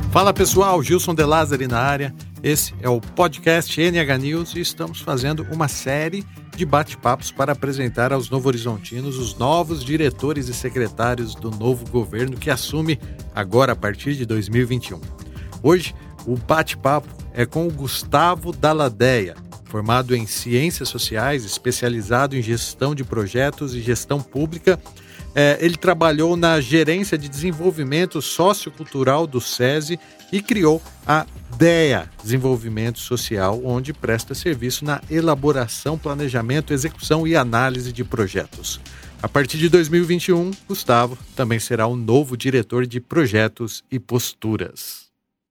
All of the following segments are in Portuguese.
Fala pessoal, Gilson De Lázari na área. Esse é o podcast NH News e estamos fazendo uma série de bate-papos para apresentar aos novo-horizontinos os novos diretores e secretários do novo governo que assume agora a partir de 2021. Hoje, o bate-papo é com o Gustavo Dalladea, formado em Ciências Sociais, especializado em Gestão de Projetos e Gestão Pública. Ele trabalhou na Gerência de Desenvolvimento Sociocultural do SESI e criou a DEA, Desenvolvimento Social, onde presta serviço na elaboração, planejamento, execução e análise de projetos. A partir de 2021, Gustavo também será o novo diretor de Projetos e Posturas.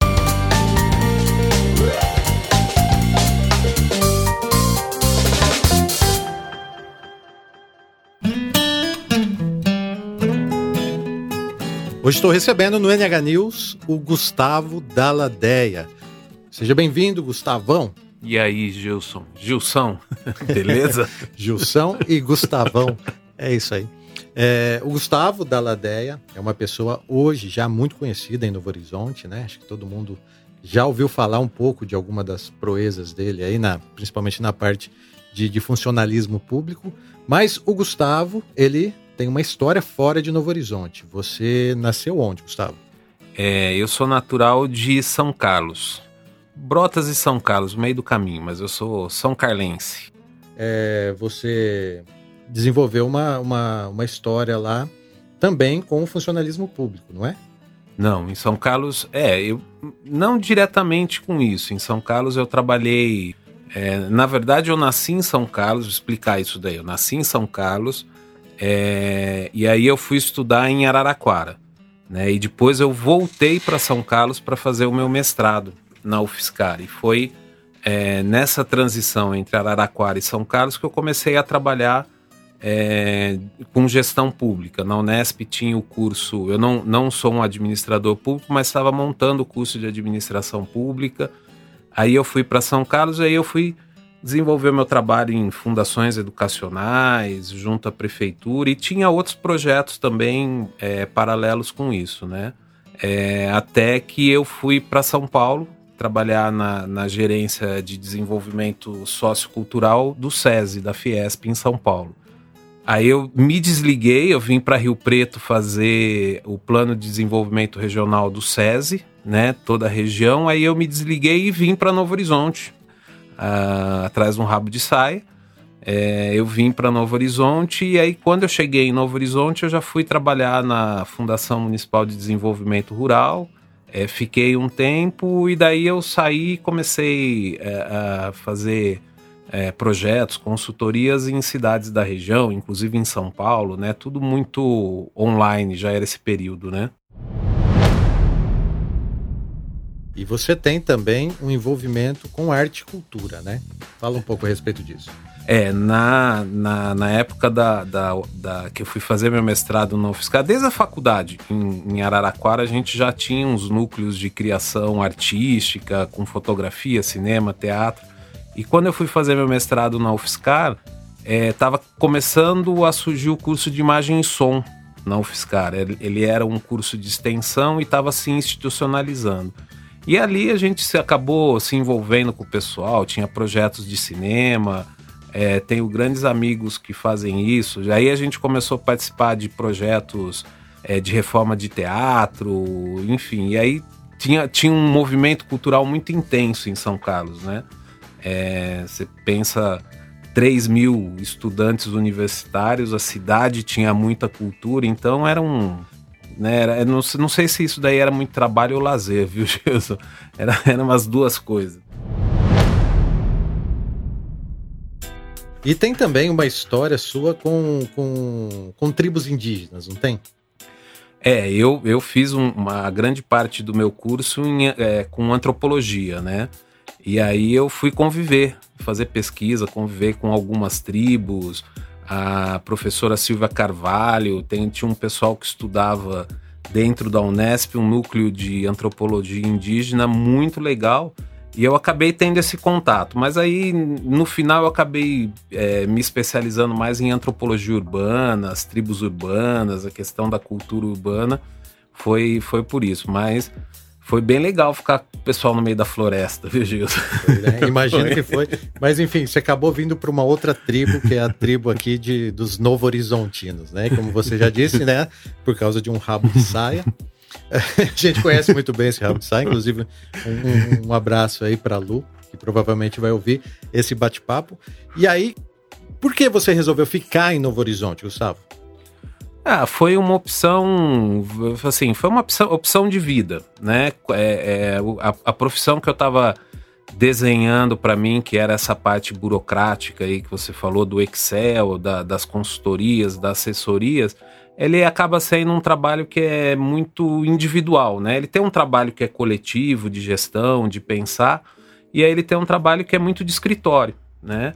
Hoje estou recebendo no NH News o Gustavo Dalladea. Seja bem-vindo, Gustavão. E aí, Gilson? Gilson, beleza? Gilson e Gustavão, é isso aí. O Gustavo Dalladea é uma pessoa hoje já muito conhecida em Novo Horizonte, né? Acho que todo mundo já ouviu falar um pouco de alguma das proezas dele, aí principalmente na parte de funcionalismo público. Mas o Gustavo, ele tem uma história fora de Novo Horizonte. Você nasceu onde, Gustavo? Eu sou natural de São Carlos. Brotas e São Carlos, meio do caminho, mas eu sou são carlense. Você desenvolveu uma história lá também com o funcionalismo público, não é? Não, em São Carlos, eu não diretamente com isso. Em São Carlos eu trabalhei... na verdade eu nasci em São Carlos, vou explicar isso daí. Eu nasci em São Carlos... e aí eu fui estudar em Araraquara, né? E depois eu voltei para São Carlos para fazer o meu mestrado na UFSCar. E foi nessa transição entre Araraquara e São Carlos que eu comecei a trabalhar com gestão pública. Na Unesp tinha o curso, eu não sou um administrador público, mas estava montando o curso de administração pública. Aí eu fui para São Carlos, aí eu fui desenvolver meu trabalho em fundações educacionais, junto à prefeitura, e tinha outros projetos também paralelos com isso, né? Até que eu fui para São Paulo trabalhar na Gerência de Desenvolvimento Sociocultural do SESI, da Fiesp, em São Paulo. Aí eu me desliguei, eu vim para Rio Preto fazer o Plano de Desenvolvimento Regional do SESI, né? Toda a região, aí eu me desliguei e vim para Novo Horizonte. Atrás de um rabo de saia, eu vim para Novo Horizonte e aí quando eu cheguei em Novo Horizonte eu já fui trabalhar na Fundação Municipal de Desenvolvimento Rural, fiquei um tempo e daí eu saí e comecei a fazer projetos, consultorias em cidades da região, inclusive em São Paulo, né? Tudo muito online, já era esse período, né? E você tem também um envolvimento com arte e cultura, né? Fala um pouco a respeito disso. Na época que eu fui fazer meu mestrado na UFSCar, desde a faculdade, em Araraquara, a gente já tinha uns núcleos de criação artística, com fotografia, cinema, teatro. E quando eu fui fazer meu mestrado na UFSCar, estava começando a surgir o curso de imagem e som na UFSCar. Ele era um curso de extensão e estava se institucionalizando. E ali a gente acabou se envolvendo com o pessoal, tinha projetos de cinema, tenho grandes amigos que fazem isso. Aí a gente começou a participar de projetos de reforma de teatro, enfim. E aí tinha um movimento cultural muito intenso em São Carlos, né? Você pensa 3.000 estudantes universitários, a cidade tinha muita cultura, então era né, não sei se isso daí era muito trabalho ou lazer, viu, Gilson? Eram umas duas coisas. E tem também uma história sua com tribos indígenas, não tem? Eu fiz uma grande parte do meu curso com antropologia, né? E aí eu fui fazer pesquisa, conviver com algumas tribos. A professora Silvia Carvalho, tinha um pessoal que estudava dentro da Unesp, um núcleo de antropologia indígena muito legal, e eu acabei tendo esse contato, mas aí no final eu acabei me especializando mais em antropologia urbana, as tribos urbanas, a questão da cultura urbana, foi por isso, mas Foi bem legal ficar com o pessoal no meio da floresta, viu, Gilson? Imagino que foi. Mas enfim, você acabou vindo para uma outra tribo, que é a tribo aqui dos Novo Horizontinos, né? Como você já disse, né? Por causa de um rabo de saia. A gente conhece muito bem esse rabo de saia, inclusive um abraço aí para a Lu, que provavelmente vai ouvir esse bate-papo. E aí, por que você resolveu ficar em Novo Horizonte, Gustavo? Foi uma opção, assim, foi uma opção de vida, né? A profissão que eu estava desenhando para mim, que era essa parte burocrática aí que você falou do Excel, das consultorias, das assessorias, ele acaba sendo um trabalho que é muito individual, né? Ele tem um trabalho que é coletivo, de gestão, de pensar, e aí ele tem um trabalho que é muito de escritório, né?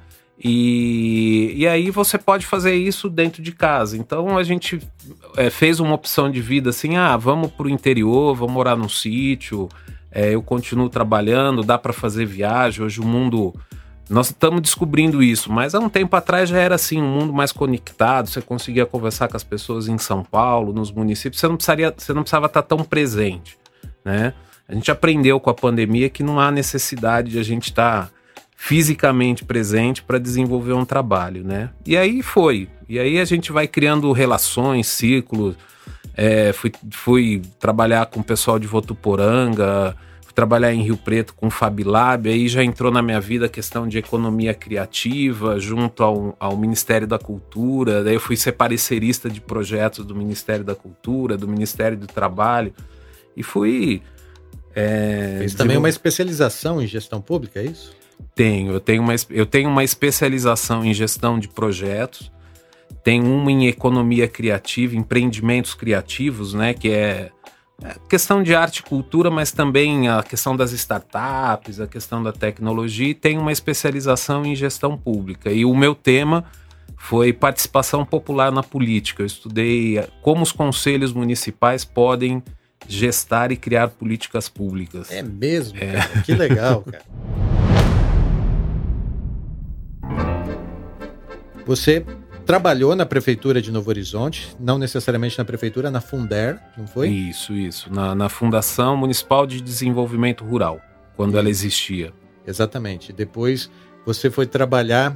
E aí você pode fazer isso dentro de casa. Então a gente fez uma opção de vida assim, vamos para o interior, vamos morar num sítio, eu continuo trabalhando, dá para fazer viagem. Hoje o mundo, nós estamos descobrindo isso, mas há um tempo atrás já era assim, um mundo mais conectado, você conseguia conversar com as pessoas em São Paulo, nos municípios, você não precisava estar tão presente, né? A gente aprendeu com a pandemia que não há necessidade de a gente estar fisicamente presente para desenvolver um trabalho, né? E aí a gente vai criando relações, círculos. Fui trabalhar com o pessoal de Votuporanga, fui trabalhar em Rio Preto com o Fabilab, aí já entrou na minha vida a questão de economia criativa junto ao Ministério da Cultura. Daí eu fui ser parecerista de projetos do Ministério da Cultura, do Ministério do Trabalho, e fui... Fez também uma especialização em gestão pública, é isso? Eu tenho uma especialização em gestão de projetos, tenho uma em economia criativa, empreendimentos criativos, né, que é questão de arte e cultura, mas também a questão das startups, a questão da tecnologia, e tenho uma especialização em gestão pública. E o meu tema foi participação popular na política. Eu estudei como os conselhos municipais podem gestar e criar políticas públicas. É mesmo? Cara? Que legal, cara. Você trabalhou na prefeitura de Novo Horizonte, não necessariamente na prefeitura, na Funder, não foi? Isso. Na Fundação Municipal de Desenvolvimento Rural, quando ela existia. Exatamente. Depois você foi trabalhar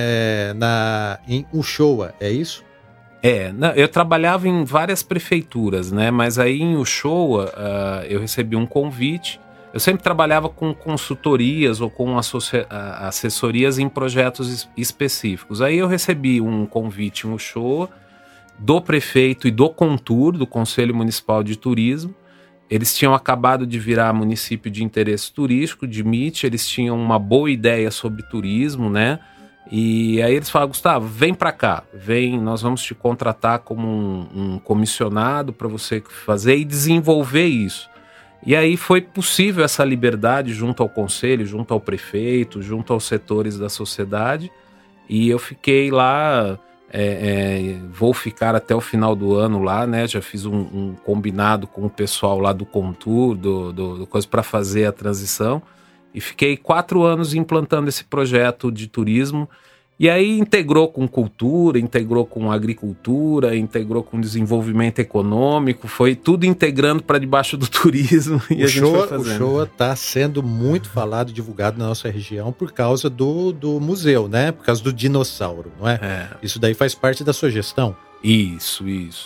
em Uchoa, é isso? Eu trabalhava em várias prefeituras, né? Mas aí em Uchoa eu recebi um convite. Eu sempre trabalhava com consultorias ou com assessorias em projetos específicos. Aí eu recebi um convite em Uchoa do prefeito e do CONTUR, do Conselho Municipal de Turismo. Eles tinham acabado de virar município de interesse turístico, de MIT, eles tinham uma boa ideia sobre turismo, né? E aí eles falaram: Gustavo, vem para cá, nós vamos te contratar como um comissionado para você fazer e desenvolver isso. E aí foi possível essa liberdade junto ao conselho, junto ao prefeito, junto aos setores da sociedade, e eu fiquei lá, vou ficar até o final do ano lá, né? Já fiz um combinado com o pessoal lá do CONTUR, do coisa para fazer a transição, e fiquei 4 anos implantando esse projeto de turismo. E aí integrou com cultura, integrou com agricultura, integrou com desenvolvimento econômico, foi tudo integrando para debaixo do turismo. E a gente foi fazendo. O Uchoa está sendo muito falado, divulgado na nossa região por causa do museu, né? Por causa do dinossauro, não é? Isso daí faz parte da sua gestão? Isso.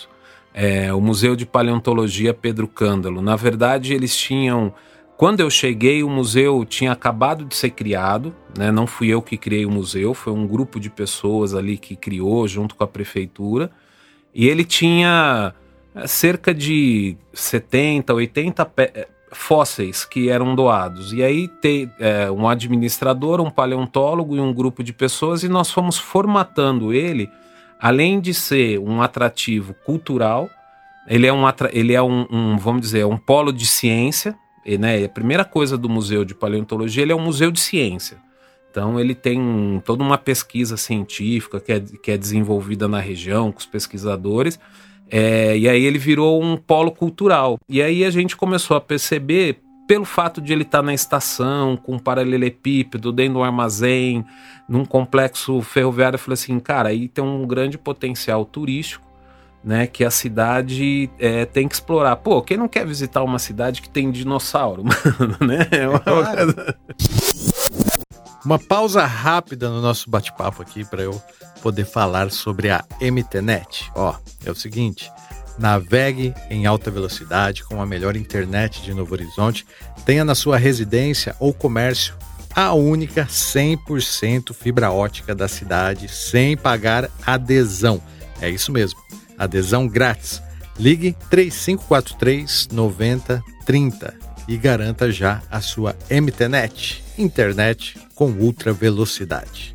O Museu de Paleontologia Pedro Cândalo. Na verdade, eles tinham... Quando eu cheguei, o museu tinha acabado de ser criado, né? Não fui eu que criei o museu, foi um grupo de pessoas ali que criou junto com a prefeitura. E ele tinha cerca de 70, 80 fósseis que eram doados. E aí tem um administrador, um paleontólogo e um grupo de pessoas, e nós fomos formatando ele, além de ser um atrativo cultural, ele é vamos dizer, um polo de ciência. Né, a primeira coisa do Museu de Paleontologia, ele é um museu de ciência. Então ele tem toda uma pesquisa científica que é desenvolvida na região, com os pesquisadores, e aí ele virou um polo cultural. E aí a gente começou a perceber, pelo fato de ele estar na estação, com um paralelepípedo, dentro de um armazém, num complexo ferroviário, eu falei assim, cara, aí tem um grande potencial turístico, né, que a cidade tem que explorar. Pô, quem não quer visitar uma cidade que tem dinossauro? Né? Claro. Uma pausa rápida no nosso bate-papo aqui para eu poder falar sobre a MTNet. É o seguinte, navegue em alta velocidade com a melhor internet de Novo Horizonte, tenha na sua residência ou comércio a única 100% fibra ótica da cidade, sem pagar adesão. É isso mesmo, adesão grátis. Ligue 3543-9030 e garanta já a sua MTNet, internet com ultra velocidade.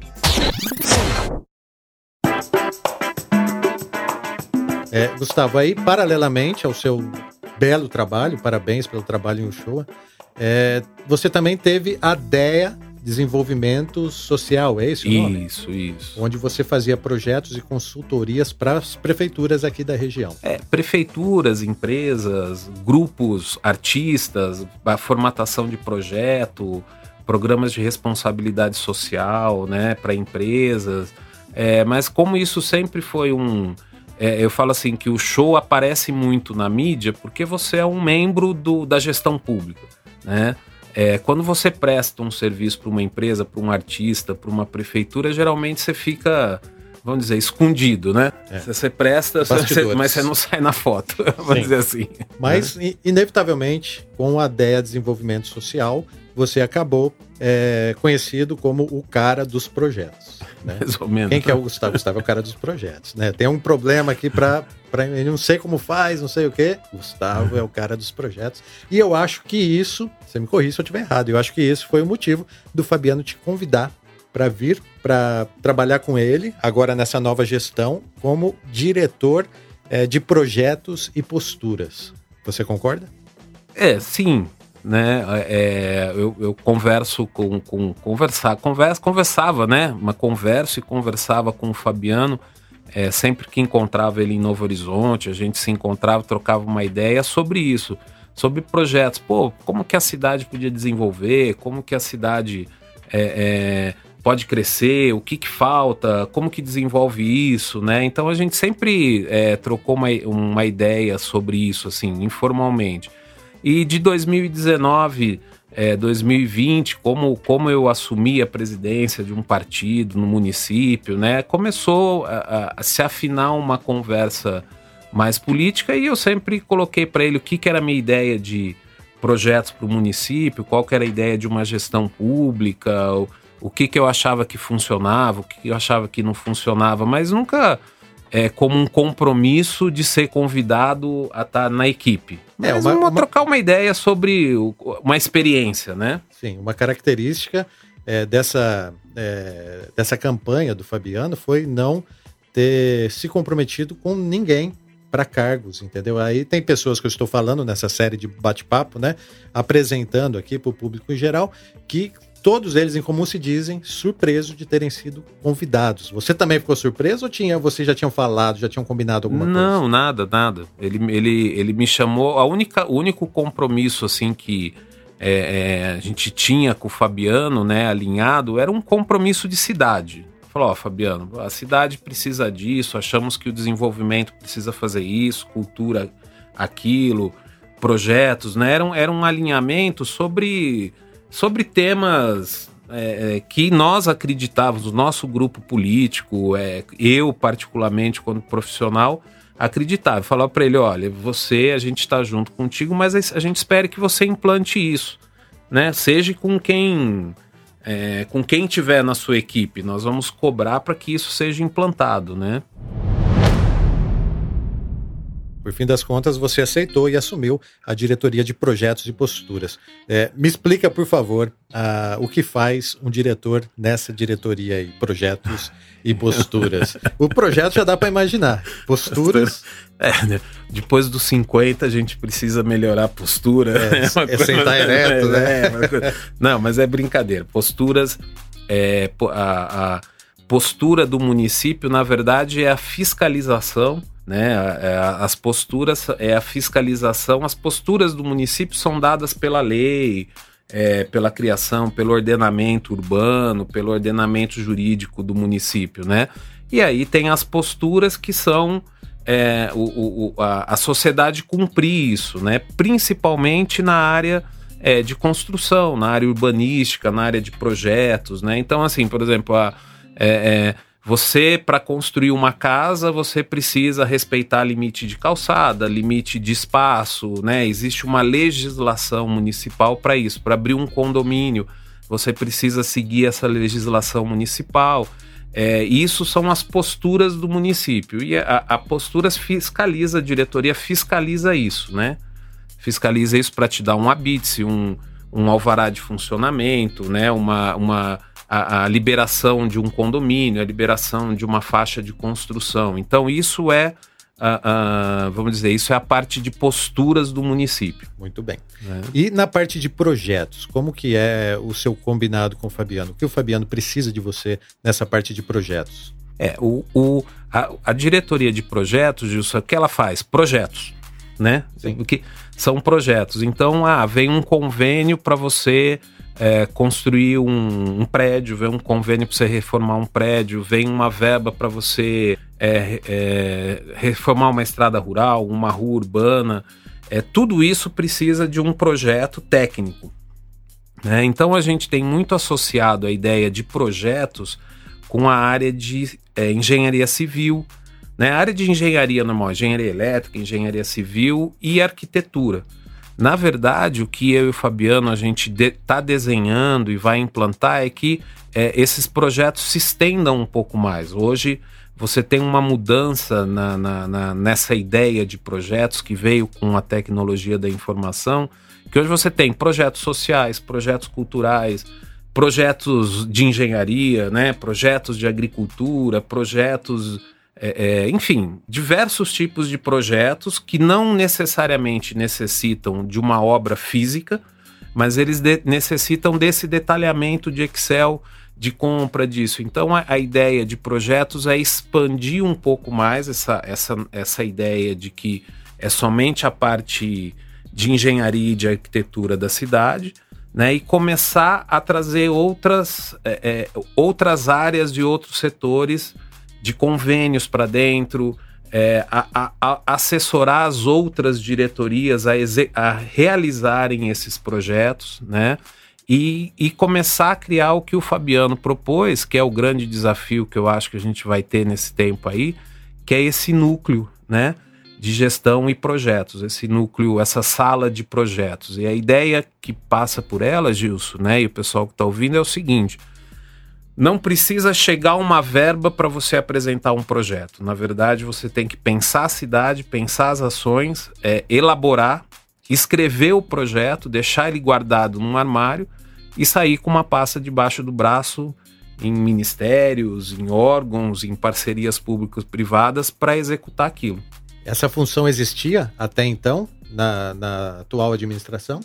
Gustavo, aí paralelamente ao seu belo trabalho, parabéns pelo trabalho em Uchoa, você também teve a DEA Desenvolvimento Social, é esse o nome? Isso. Onde você fazia projetos e consultorias para as prefeituras aqui da região. Prefeituras, empresas, grupos, artistas, a formatação de projeto, programas de responsabilidade social, né, para empresas. Mas como isso sempre foi eu falo assim que o show aparece muito na mídia porque você é um membro da gestão pública, né? Quando você presta um serviço para uma empresa, para um artista, para uma prefeitura, geralmente você fica, vamos dizer, escondido, né? Você presta, mas você não sai na foto, vamos dizer assim. Mas, inevitavelmente, com a DEA Desenvolvimento Social, você acabou conhecido como o cara dos projetos. Né? Mais ou menos. Quem que é o Gustavo? Gustavo é o cara dos projetos. Né? Tem um problema aqui para não sei como faz, não sei o quê. Gustavo é o cara dos projetos. E eu acho que isso, você me corrija se eu estiver errado, eu acho que isso foi o motivo do Fabiano te convidar para vir, para trabalhar com ele, agora nessa nova gestão, como diretor de projetos e posturas. Você concorda? Sim. Né, eu conversava, né, converso e conversava com o Fabiano, sempre que encontrava ele em Novo Horizonte, a gente se encontrava, trocava uma ideia sobre isso, sobre projetos, como que a cidade podia desenvolver, como que a cidade pode crescer, o que falta, como que desenvolve isso, né, então a gente sempre trocou uma ideia sobre isso, assim, informalmente. E de 2019, 2020, como eu assumi a presidência de um partido no município, né, começou a se afinar uma conversa mais política e eu sempre coloquei para ele o que era a minha ideia de projetos para o município, qual que era a ideia de uma gestão pública, o que eu achava que funcionava, o que eu achava que não funcionava, mas nunca como um compromisso de ser convidado a estar na equipe. Mas vamos trocar uma ideia sobre uma experiência, né? Sim, uma característica dessa campanha do Fabiano foi não ter se comprometido com ninguém para cargos, entendeu? Aí tem pessoas que eu estou falando nessa série de bate-papo, né? Apresentando aqui para o público em geral, que todos eles em comum se dizem surpresos de terem sido convidados. Você também ficou surpreso ou vocês já tinham falado, já tinham combinado alguma coisa? Não, nada. Ele me chamou, o único compromisso assim que a gente tinha com o Fabiano, né, alinhado, era um compromisso de cidade. Falou, Fabiano, a cidade precisa disso, achamos que o desenvolvimento precisa fazer isso, cultura aquilo, projetos, né? Era um alinhamento sobre temas que nós acreditávamos, o nosso grupo político, eu particularmente, quando profissional, acreditava. Falava para ele, olha, a gente está junto contigo, mas a gente espera que você implante isso, né? Seja com quem tiver na sua equipe, nós vamos cobrar para que isso seja implantado, né? Por fim das contas, você aceitou e assumiu a diretoria de projetos e posturas. Me explica, por favor, o que faz um diretor nessa diretoria aí, projetos e posturas. O projeto já dá para imaginar. Posturas... Depois dos 50 a gente precisa melhorar a postura. Sentar ereto, né? Não, mas é brincadeira. Posturas... a postura do município, na verdade, é a fiscalização, né? As posturas é a fiscalização. As posturas do município são dadas pela lei, pela criação, pelo ordenamento urbano, pelo ordenamento jurídico do município, né? E aí tem as posturas que são a sociedade cumprir isso, né? Principalmente na área de construção, na área urbanística, na área de projetos, né? Então, assim, por exemplo, você, para construir uma casa, você precisa respeitar limite de calçada, limite de espaço, né? Existe uma legislação municipal para isso. Para abrir um condomínio, você precisa seguir essa legislação municipal. Isso são as posturas do município. E a postura fiscaliza, a diretoria fiscaliza isso, né? Fiscaliza isso para te dar um habite, um alvará de funcionamento, né? A liberação de um condomínio, a liberação de uma faixa de construção. Então isso vamos dizer, isso é a parte de posturas do município. Muito bem. E na parte de projetos, como que é o seu combinado com o Fabiano? O que o Fabiano precisa de você nessa parte de projetos? A diretoria de projetos, Gilson, o que ela faz? Projetos, né? Que são projetos. Então, vem um convênio para você construir um prédio, vem um convênio para você reformar um prédio, vem uma verba para você reformar uma estrada rural, uma rua urbana. Tudo isso precisa de um projeto técnico, né? Então a gente tem muito associado a ideia de projetos com a área de engenharia civil, né? A área de engenharia normal, engenharia elétrica, engenharia civil e arquitetura. Na verdade, o que eu e o Fabiano a gente está desenhando e vai implantar é que esses projetos se estendam um pouco mais. Hoje você tem uma mudança nessa ideia de projetos que veio com a tecnologia da informação, que hoje você tem projetos sociais, projetos culturais, projetos de engenharia, né? Projetos de agricultura, projetos... enfim, diversos tipos de projetos que não necessariamente necessitam de uma obra física, mas eles necessitam desse detalhamento de Excel, de compra disso. Então a ideia de projetos é expandir um pouco mais essa ideia de que é somente a parte de engenharia e de arquitetura da cidade, né, e começar a trazer outras áreas de outros setores, de convênios para dentro, assessorar as outras diretorias a realizarem esses projetos, né? E começar a criar o que o Fabiano propôs, que é o grande desafio que eu acho que a gente vai ter nesse tempo aí, que é esse núcleo, né, de gestão e projetos, esse núcleo, essa sala de projetos. E a ideia que passa por ela, Gilson, né, e o pessoal que está ouvindo, é o seguinte: não precisa chegar uma verba para você apresentar um projeto. Na verdade, você tem que pensar a cidade, pensar as ações, elaborar, escrever o projeto, deixar ele guardado num armário e sair com uma pasta debaixo do braço em ministérios, em órgãos, em parcerias públicas-privadas para executar aquilo. Essa função existia até então na atual administração?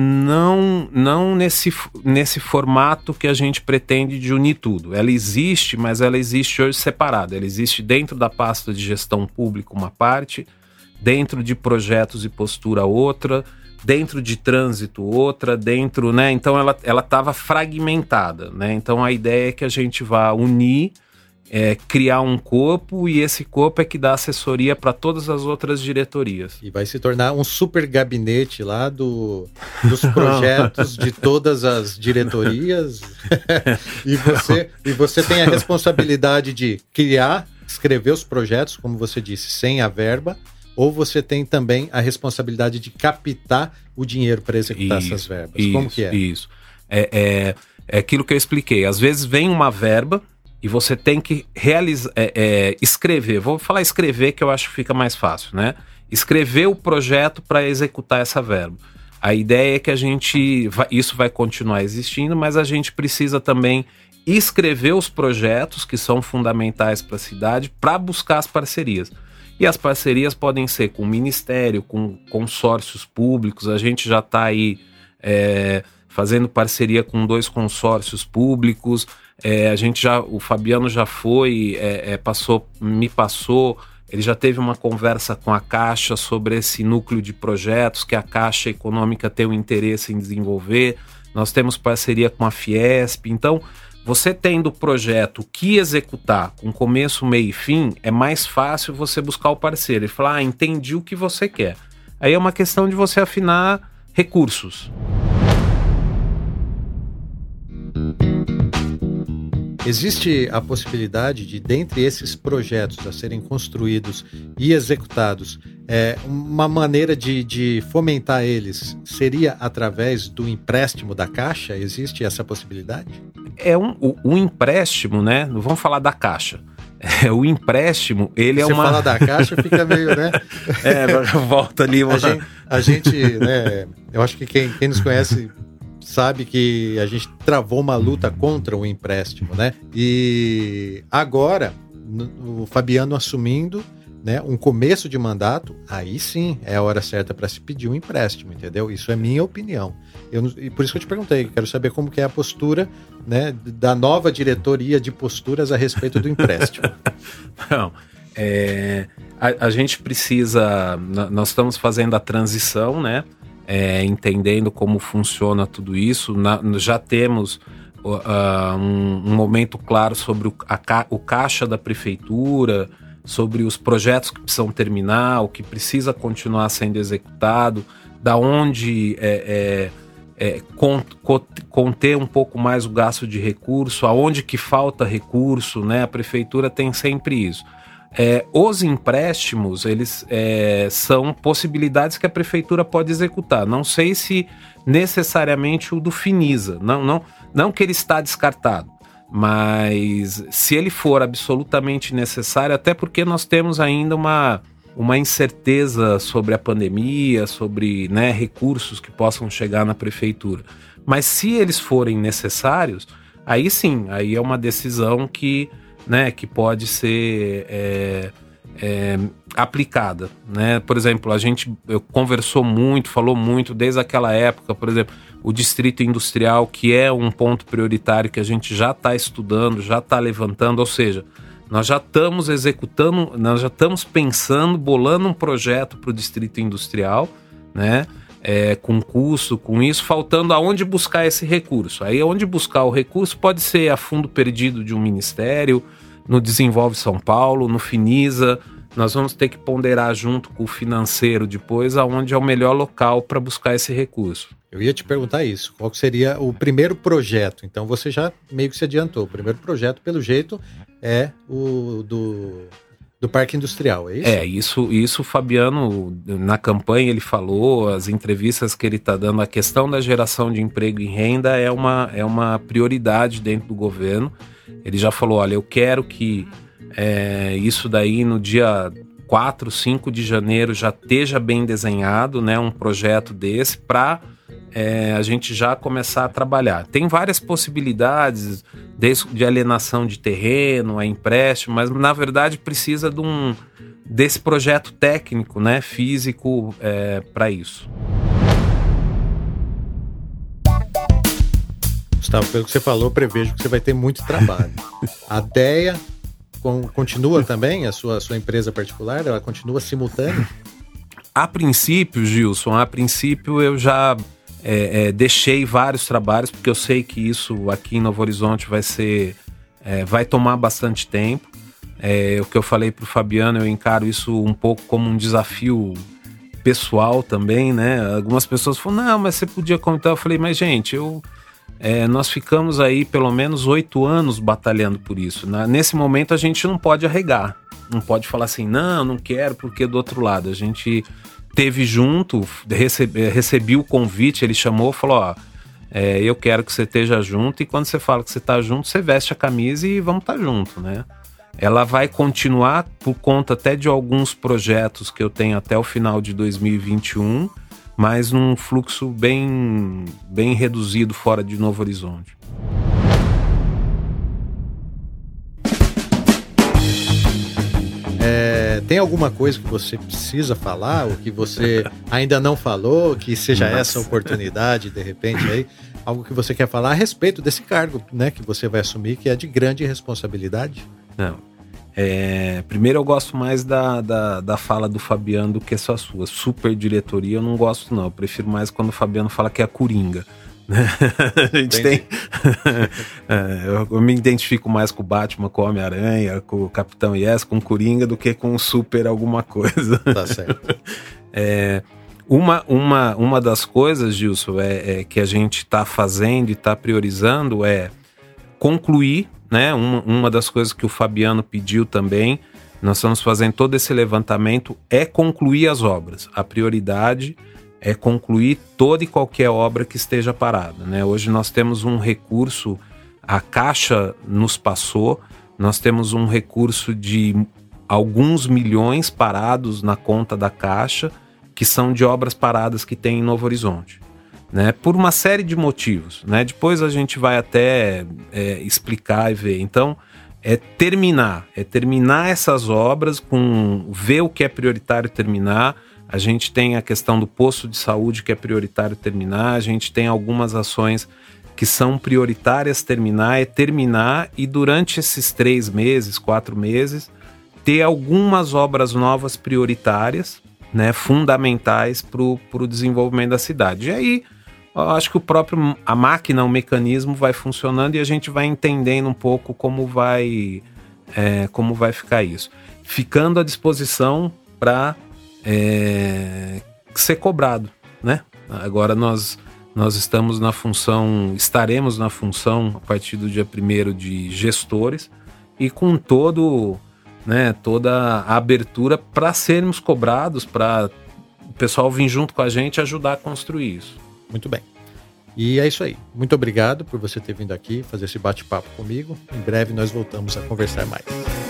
Não nesse formato que a gente pretende de unir tudo. Ela existe, mas ela existe hoje separada. Ela existe dentro da pasta de gestão pública uma parte, dentro de projetos e postura outra, dentro de trânsito outra, dentro, né? Então ela estava fragmentada, né? Então a ideia é que a gente vá unir, criar um corpo, e esse corpo é que dá assessoria para todas as outras diretorias. E vai se tornar um super gabinete lá dos projetos de todas as diretorias. e você tem a responsabilidade de criar, escrever os projetos, como você disse, sem a verba, ou você tem também a responsabilidade de captar o dinheiro para executar essas verbas? Como que é? Isso. É aquilo que eu expliquei. Às vezes vem uma verba e você tem que escrever. Vou falar escrever, que eu acho que fica mais fácil, né? Escrever o projeto para executar essa verba. A ideia é que isso vai continuar existindo, mas a gente precisa também escrever os projetos que são fundamentais para a cidade para buscar as parcerias. E as parcerias podem ser com o Ministério, com consórcios públicos. A gente já está aí fazendo parceria com 2 consórcios públicos. O Fabiano já foi, me passou, ele já teve uma conversa com a Caixa sobre esse núcleo de projetos que a Caixa Econômica tem um interesse em desenvolver. Nós temos parceria com a Fiesp. Então, Você tendo o projeto que executar com começo, meio e fim, é mais fácil você buscar o parceiro e falar, entendi o que você quer. Aí é uma questão de você afinar recursos. Existe a possibilidade de, dentre esses projetos a serem construídos e executados, uma maneira de fomentar eles seria através do empréstimo da Caixa? Existe essa possibilidade? O empréstimo, né? Não vamos falar da Caixa. O empréstimo, ele é uma... Você fala da Caixa, fica meio, né? Agora volta ali. A gente, né? Eu acho que quem nos conhece sabe que a gente travou uma luta contra o empréstimo, né? E agora, o Fabiano assumindo, né, um começo de mandato, aí sim é a hora certa para se pedir um empréstimo, entendeu? Isso é minha opinião. E por isso que eu te perguntei, quero saber como que é a postura, né, da nova diretoria de posturas a respeito do empréstimo. Não, a gente precisa, nós estamos fazendo a transição, né? Entendendo como funciona tudo isso, já temos um momento claro sobre o caixa da prefeitura, sobre os projetos que precisam terminar, o que precisa continuar sendo executado, da onde conter um pouco mais o gasto de recurso, aonde que falta recurso, né? A prefeitura tem sempre isso. Os empréstimos, eles são possibilidades que a prefeitura pode executar. Não sei se necessariamente o do Finisa, não que ele está descartado, mas se ele for absolutamente necessário, até porque nós temos ainda uma incerteza sobre a pandemia, sobre, né, recursos que possam chegar na prefeitura. Mas se eles forem necessários, aí sim, aí é uma decisão que pode ser aplicada, né? Por exemplo, conversou muito, falou muito desde aquela época, por exemplo, o distrito industrial, que é um ponto prioritário que a gente já está estudando, já está levantando, ou seja, nós já estamos executando, nós já estamos pensando, bolando um projeto para o distrito industrial, né? Com custo, com isso, faltando aonde buscar esse recurso. Aí onde buscar o recurso pode ser a fundo perdido de um ministério, no Desenvolve São Paulo, no Finisa. Nós vamos ter que ponderar junto com o financeiro depois aonde é o melhor local para buscar esse recurso. Eu ia te perguntar isso, qual seria o primeiro projeto? Então você já meio que se adiantou. O primeiro projeto, pelo jeito, é o do Parque Industrial, é isso? Isso o Fabiano, na campanha, ele falou, as entrevistas que ele está dando, a questão da geração de emprego e renda é uma prioridade dentro do governo. Ele já falou, olha, eu quero que isso daí no dia 4, 5 de janeiro já esteja bem desenhado, né, um projeto desse para a gente já começar a trabalhar. Tem várias possibilidades, desde alienação de terreno, a empréstimo, mas na verdade precisa desse projeto técnico, né, físico, para isso. Gustavo, pelo que você falou, eu prevejo que você vai ter muito trabalho. A DEA continua também, a sua empresa particular, ela continua simultânea? A princípio, Gilson, eu já deixei vários trabalhos, porque eu sei que isso aqui em Novo Horizonte vai tomar bastante tempo. O que eu falei para o Fabiano, eu encaro isso um pouco como um desafio pessoal também, né? Algumas pessoas falam, não, mas você podia comentar. Eu falei, mas gente, nós ficamos aí pelo menos 8 anos batalhando por isso. Nesse momento a gente não pode arregar, não pode falar assim, não quero, porque do outro lado a gente teve junto, recebi o convite, ele chamou, falou, eu quero que você esteja junto, e quando você fala que você está junto, você veste a camisa e vamos estar junto, né? Ela vai continuar por conta até de alguns projetos que eu tenho até o final de 2021, mas num fluxo bem reduzido fora de Novo Horizonte. Tem alguma coisa que você precisa falar, ou que você ainda não falou, que seja essa oportunidade, de repente, aí, algo que você quer falar a respeito desse cargo, né, que você vai assumir, que é de grande responsabilidade? Não. Primeiro, eu gosto mais da fala do Fabiano do que só a sua. Super diretoria eu não gosto, não. Eu prefiro mais quando o Fabiano fala que é a coringa. A gente tem... eu me identifico mais com o Batman, com o Homem-Aranha, com o Capitão Yes, com o Coringa, do que com o Super alguma coisa. Tá certo. Uma das coisas, Gilson, que a gente está fazendo e está priorizando é concluir, né? Uma das coisas que o Fabiano pediu também, nós estamos fazendo todo esse levantamento, é concluir as obras. A prioridade é concluir toda e qualquer obra que esteja parada, né? Hoje nós temos um recurso, a Caixa nos passou, nós temos um recurso de alguns milhões parados na conta da Caixa, que são de obras paradas que tem em Novo Horizonte, né? Por uma série de motivos, né? Depois a gente vai até explicar e ver. Então, é terminar essas obras, ver o que é prioritário terminar. A gente tem a questão do posto de saúde que é prioritário terminar, a gente tem algumas ações que são prioritárias terminar e durante esses 3 meses, 4 meses, ter algumas obras novas prioritárias, né, fundamentais para o desenvolvimento da cidade. E aí, eu acho que a máquina, o mecanismo vai funcionando e a gente vai entendendo um pouco como vai ficar isso. Ficando à disposição para ser cobrado, né? Agora nós estaremos na função a partir do dia 1º de gestores e com toda a abertura para sermos cobrados, para o pessoal vir junto com a gente e ajudar a construir isso. Muito bem. E é isso aí. Muito obrigado por você ter vindo aqui fazer esse bate-papo comigo. Em breve nós voltamos a conversar mais.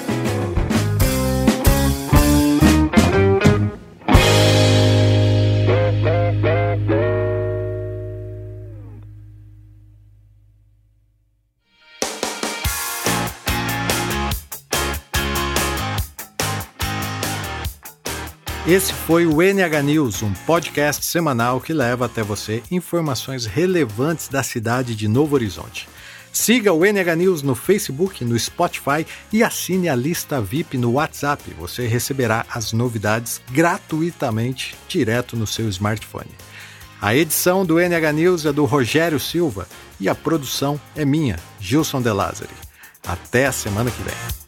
Esse foi o NH News, um podcast semanal que leva até você informações relevantes da cidade de Novo Horizonte. Siga o NH News no Facebook, no Spotify e assine a lista VIP no WhatsApp. Você receberá as novidades gratuitamente direto no seu smartphone. A edição do NH News é do Rogério Silva e a produção é minha, Gilson De Lázari. Até a semana que vem.